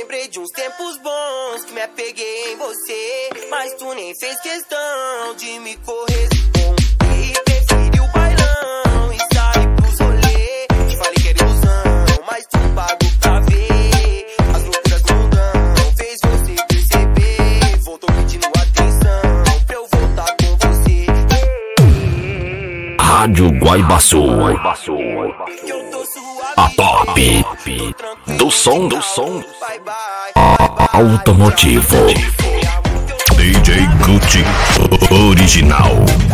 lembrei de uns tempos bons que me apeguei em você, mas tu nem fez questão de me corresponder. Preferiu o bailão e sair pros rolê. Te falei que era ilusão, mas tu pagou pra ver. As loucuras não dão, fez você perceber. Voltou pedindo atenção pra eu voltar com você. Rádio Guaibaçu, a top do som automotivo. DJ Gucci original.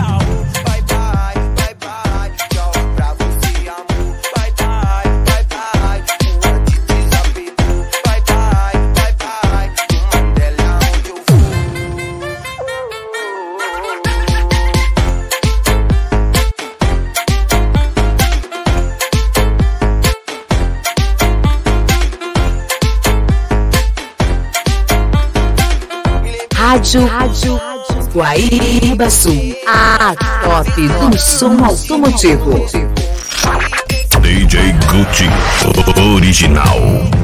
Rádio Guaibaçu, a top do som automotivo. DJ Gucci original.